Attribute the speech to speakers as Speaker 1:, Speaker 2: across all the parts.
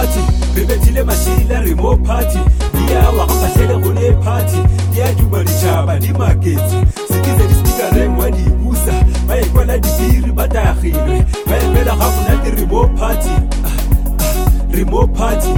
Speaker 1: party re bethile mashila re mo party dia wa ga hlele go le party dia tuma ditšhaba di maketse sekize di speaker re mo di busa ba e kwala di biri ba tagilwe ba e bela ga bona di re mo party re mo party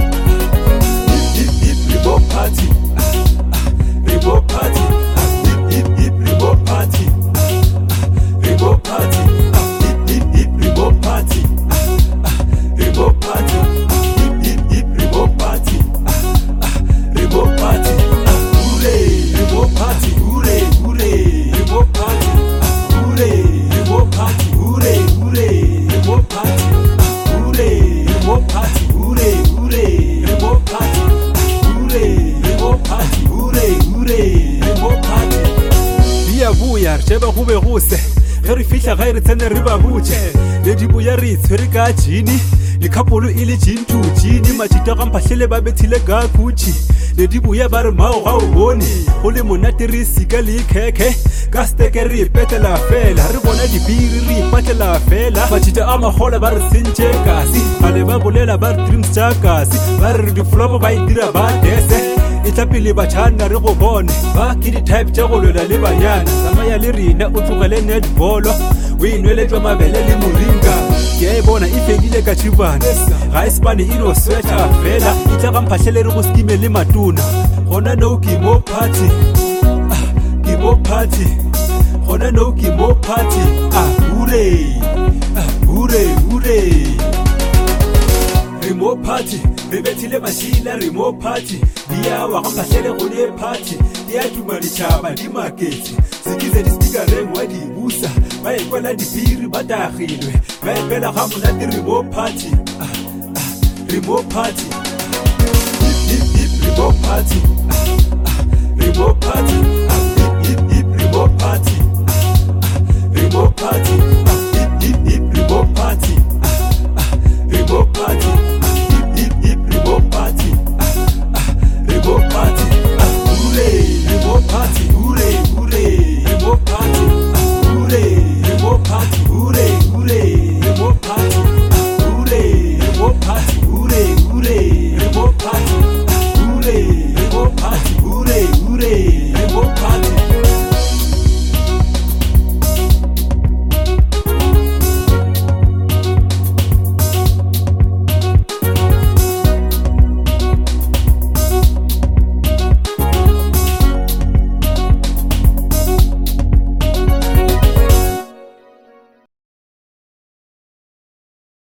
Speaker 1: re mo party re mo party re mo party re mo party re mo party Rebo party, Rebo party, Rebo party, hooray! Rebo party, hooray, hooray! Rebo party, hooray! Rebo party, hooray, hooray! Rebo party, hooray! Rebo party, hooray, hooray! Rebo party, hooray! Rebo party, hooray, hooray! Rebo party. Dia buya, sheba hube huse. Re fihla ga re tsene re ba butse le dibuya re itshwere ka jini le khapolo ile jin to jini matita ga mphahlele ba bethile ka Gucci le dibuya ba re mao ga o bone go le monate re sika le khekhe ka steke re petela fela re bona dibiri re ipatela fela matita a magola ba re sentse kasi ba le ba bolela ba dreams tsa kasi ba re di flop ba itira ba dese itapile ba tshana re go bone ba ke di type tsa go lwela le banyana tsamaya le rena o tlogele netball o inweletswa mabele le moringa ke bona e fedile ka tshibana ga ispane e no swetsa fela e tla ga mphahlele re go skime le matuna gona no ke mo party ke mo party gona no ke mo party hooray hooray hooray Remo party, re bethile mashila remo party dia wa ga mphahlele go le party dia tuma ditšhaba di maketse sekize di speaker re mo di busa ba e kwala di biri ba tagilwe ba e bela ga monate remo party remo party remo party remo party remo party remo party remo party